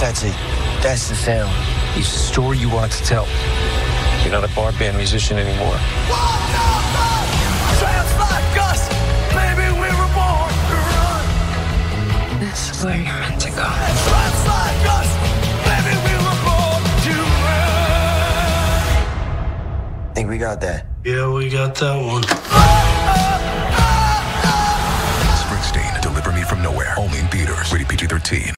That's it. That's the sound. It's a story you wanted to tell. You're not a bar band musician anymore. Tramps like us, baby, we were born to run. This is where you're meant to go. Tramps like us, baby, we were born to run. Think we got that? Yeah, we got that one. Springsteen, Deliver Me From Nowhere. Only in theaters. Rated PG-13.